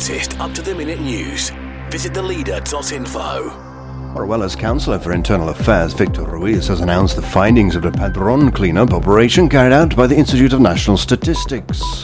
latest up-to-the-minute news. Visit theleader.info. Orihuela's Councillor for Internal Affairs, Victor Ruiz, has announced the findings of the Padron cleanup operation carried out by the Institute of National Statistics.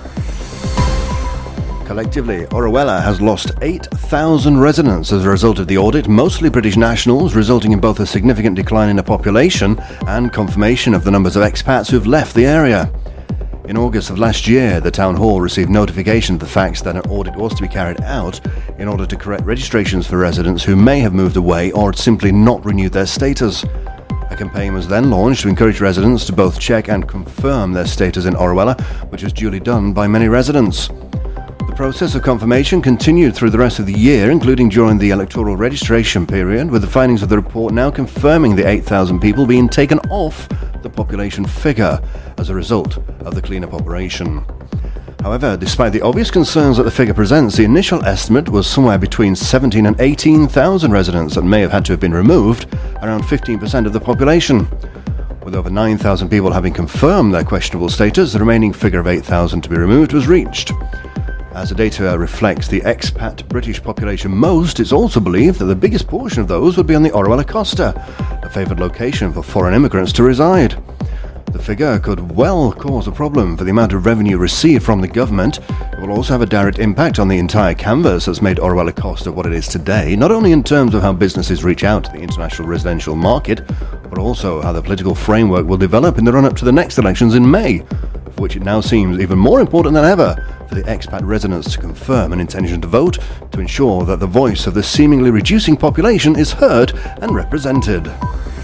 Collectively, Orihuela has lost 8,000 residents as a result of the audit, mostly British nationals, resulting in both a significant decline in the population and confirmation of the numbers of expats who've left the area. In August of last year, the Town Hall received notification of the fact that an audit was to be carried out in order to correct registrations for residents who may have moved away or had simply not renewed their status. A campaign was then launched to encourage residents to both check and confirm their status in Orihuela, which was duly done by many residents. The process of confirmation continued through the rest of the year, including during the electoral registration period, with the findings of the report now confirming the 8,000 people being taken off the population figure as a result of the cleanup operation. However, despite the obvious concerns that the figure presents, the initial estimate was somewhere between 17 and 18,000 residents that may have had to have been removed, around 15% of the population. With over 9,000 people having confirmed their questionable status, the remaining figure of 8,000 to be removed was reached. As the data reflects the expat British population most, it's also believed that the biggest portion of those would be on the Orihuela Costa, a favoured location for foreign immigrants to reside. The figure could well cause a problem for the amount of revenue received from the government. It will also have a direct impact on the entire canvas that's made Orihuela Costa what it is today, not only in terms of how businesses reach out to the international residential market, but also how the political framework will develop in the run-up to the next elections in May, for which it now seems even more important than ever for the expat residents to confirm an intention to vote to ensure that the voice of the seemingly reducing population is heard and represented.